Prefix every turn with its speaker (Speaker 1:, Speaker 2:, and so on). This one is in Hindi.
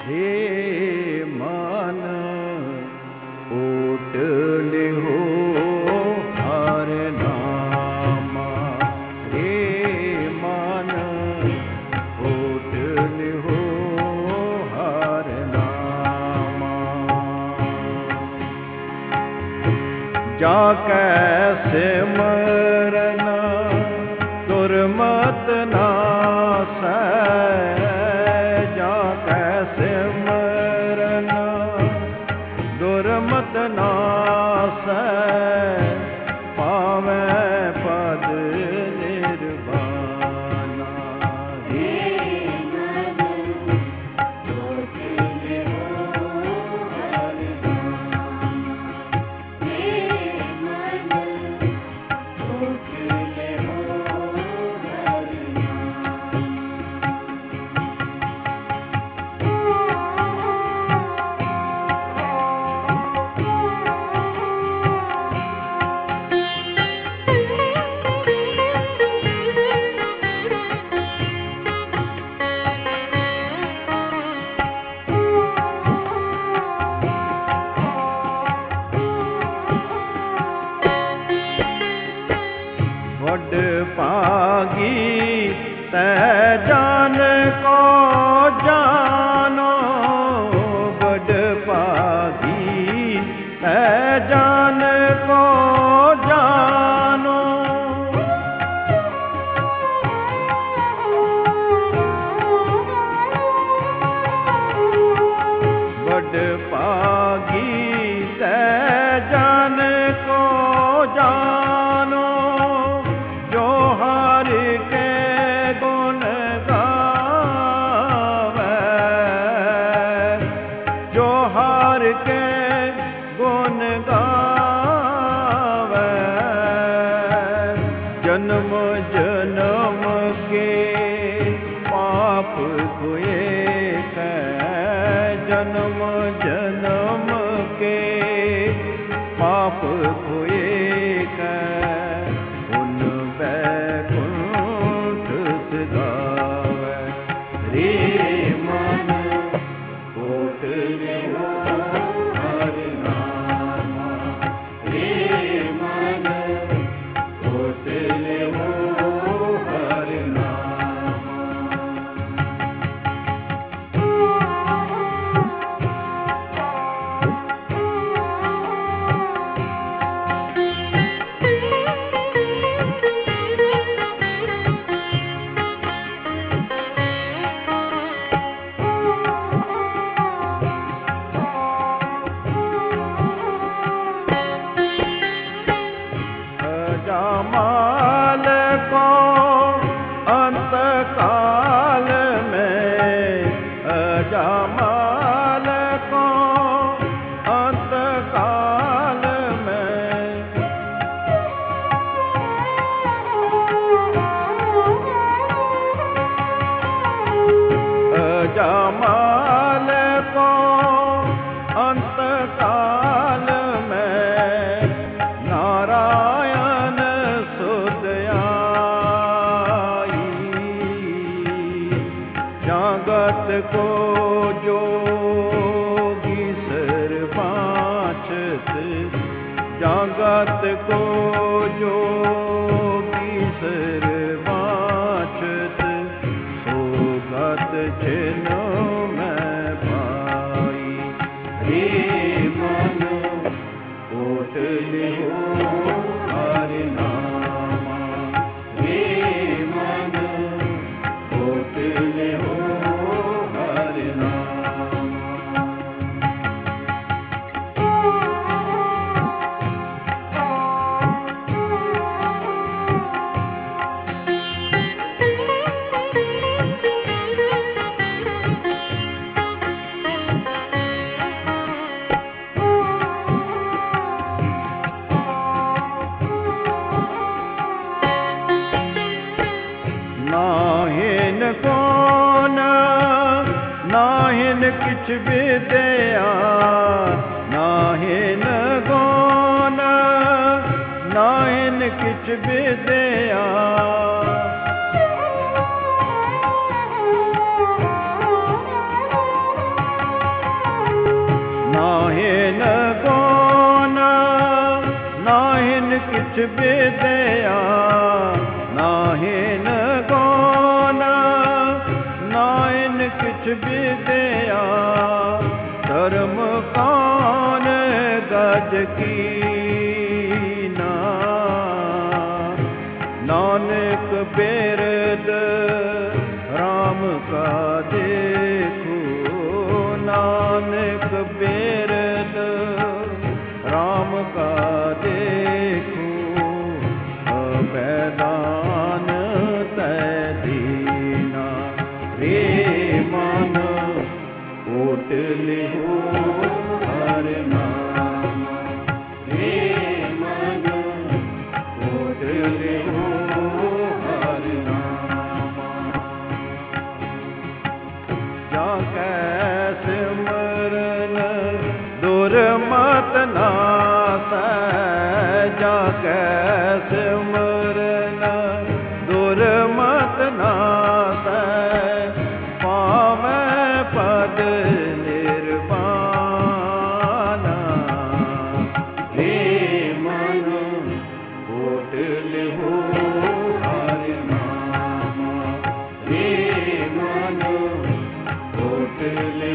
Speaker 1: हे मन ओट लिहो हर नामा, हे मन ओट लिहो हर नामा। जाकै सिमरन दुर्मत नासै, जाकै सिमरन दुर्मत नासै, पावै पद निर्वाणा। हे मन ओट लिहो हर नामा, हे मन ओट लिहो हर नामा। वड पागी तै जान को जानो, वड पागी तै जान को जानो। वड पागी तै जान को जानो, जो हर के गुण गावे, जो हर के गुण गावे। जन्म जन्म के पाप हुए कै, जन्म जन्म के पाप हुए कै, उन बैकुंठ सिधावे। रे मन ओट लिहो हर नामा, रे मन ओट लिहो हर नामा। अजामाल को अंत काल में, अजामाल को अंत काल में। अजामाल को अंत काल में, नारायण सुध आई। जागत को जोगी सर्वांचत, जागत को जोगी सर्वांचत, सोगत जिनो मैं पाई। हे मन ओट लिहो हर नामा, हे मन ओट लिहो हर नामा। नाहिन कौन नाहिन किछ विद्या, नाहिन कौन नाहिन किछ विद्या। किछ विद्या नाहिन गौन नाहिन किछ विद्या धर्म कान गज कीना नानक बिरद राम का देखो नानक बिरद राम का देखो अभयदान तै दीना रे मन कोट लिहो हर नाम रे मन कोट लिहो हर नाम जाकै सिमरन दुर्मत नासै जाकै सिमरन दुर्मत नासै पावै पद निर्वाणा हे मन कोट लिहो हर नाम हे मन कोट लिहो